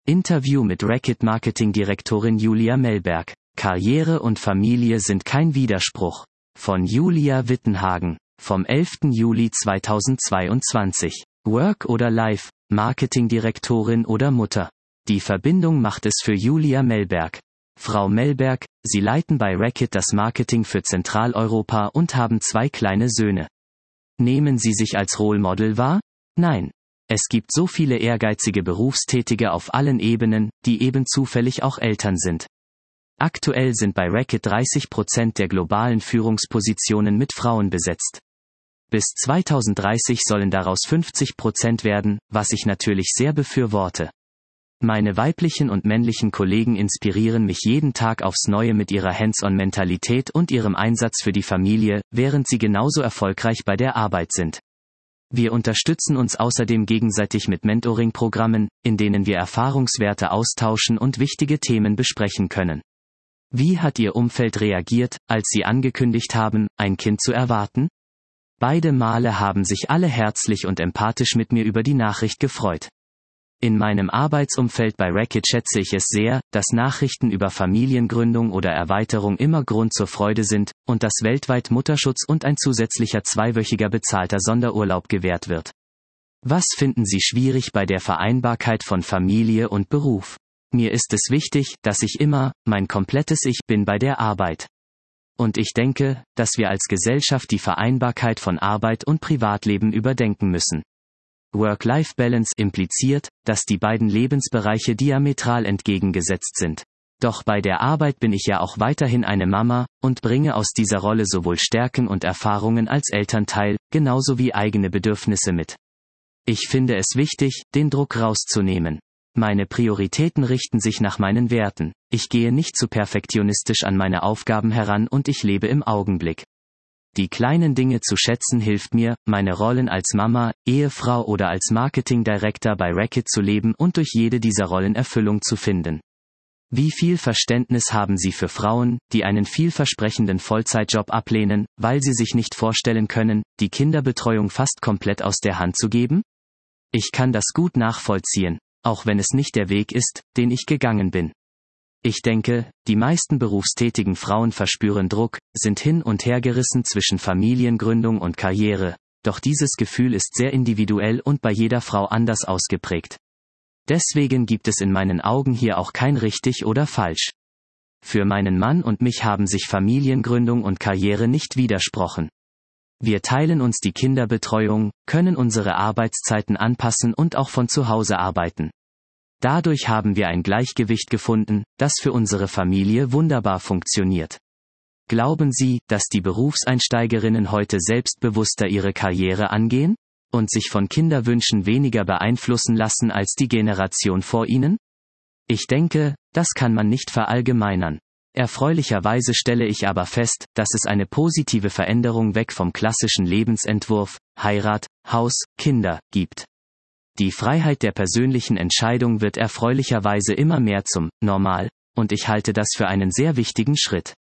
Interview mit Reckitt-Marketing-Direktorin Julia Mellberg. Karriere und Familie sind kein Widerspruch. Von Julia Wittenhagen. Vom 11. Juli 2022. Work oder Life, Marketingdirektorin oder Mutter. Die Verbindung macht es für Julia Mellberg. Frau Mellberg, Sie leiten bei Reckitt das Marketing für Zentraleuropa und haben 2 kleine Söhne. Nehmen Sie sich als Role Model wahr? Nein. Es gibt so viele ehrgeizige Berufstätige auf allen Ebenen, die eben zufällig auch Eltern sind. Aktuell sind bei Reckitt 30% der globalen Führungspositionen mit Frauen besetzt. Bis 2030 sollen daraus 50% werden, was ich natürlich sehr befürworte. Meine weiblichen und männlichen Kollegen inspirieren mich jeden Tag aufs Neue mit ihrer Hands-on-Mentalität und ihrem Einsatz für die Familie, während sie genauso erfolgreich bei der Arbeit sind. Wir unterstützen uns außerdem gegenseitig mit Mentoring-Programmen, in denen wir Erfahrungswerte austauschen und wichtige Themen besprechen können. Wie hat Ihr Umfeld reagiert, als Sie angekündigt haben, ein Kind zu erwarten? Beide Male haben sich alle herzlich und empathisch mit mir über die Nachricht gefreut. In meinem Arbeitsumfeld bei Reckitt schätze ich es sehr, dass Nachrichten über Familiengründung oder Erweiterung immer Grund zur Freude sind, und dass weltweit Mutterschutz und ein zusätzlicher 2-wöchiger bezahlter Sonderurlaub gewährt wird. Was finden Sie schwierig bei der Vereinbarkeit von Familie und Beruf? Mir ist es wichtig, dass ich immer, mein komplettes Ich bin bei der Arbeit. Und ich denke, dass wir als Gesellschaft die Vereinbarkeit von Arbeit und Privatleben überdenken müssen. Work-Life-Balance impliziert, dass die beiden Lebensbereiche diametral entgegengesetzt sind. Doch bei der Arbeit bin ich ja auch weiterhin eine Mama und bringe aus dieser Rolle sowohl Stärken und Erfahrungen als Elternteil, genauso wie eigene Bedürfnisse mit. Ich finde es wichtig, den Druck rauszunehmen. Meine Prioritäten richten sich nach meinen Werten. Ich gehe nicht zu perfektionistisch an meine Aufgaben heran und ich lebe im Augenblick. Die kleinen Dinge zu schätzen hilft mir, meine Rollen als Mama, Ehefrau oder als Marketing Director bei Reckitt zu leben und durch jede dieser Rollen Erfüllung zu finden. Wie viel Verständnis haben Sie für Frauen, die einen vielversprechenden Vollzeitjob ablehnen, weil sie sich nicht vorstellen können, die Kinderbetreuung fast komplett aus der Hand zu geben? Ich kann das gut nachvollziehen, auch wenn es nicht der Weg ist, den ich gegangen bin. Ich denke, die meisten berufstätigen Frauen verspüren Druck, sind hin und her gerissen zwischen Familiengründung und Karriere, doch dieses Gefühl ist sehr individuell und bei jeder Frau anders ausgeprägt. Deswegen gibt es in meinen Augen hier auch kein richtig oder falsch. Für meinen Mann und mich haben sich Familiengründung und Karriere nicht widersprochen. Wir teilen uns die Kinderbetreuung, können unsere Arbeitszeiten anpassen und auch von zu Hause arbeiten. Dadurch haben wir ein Gleichgewicht gefunden, das für unsere Familie wunderbar funktioniert. Glauben Sie, dass die Berufseinsteigerinnen heute selbstbewusster ihre Karriere angehen? Und sich von Kinderwünschen weniger beeinflussen lassen als die Generation vor ihnen? Ich denke, das kann man nicht verallgemeinern. Erfreulicherweise stelle ich aber fest, dass es eine positive Veränderung weg vom klassischen Lebensentwurf, Heirat, Haus, Kinder, gibt. Die Freiheit der persönlichen Entscheidung wird erfreulicherweise immer mehr zum Normal, und ich halte das für einen sehr wichtigen Schritt.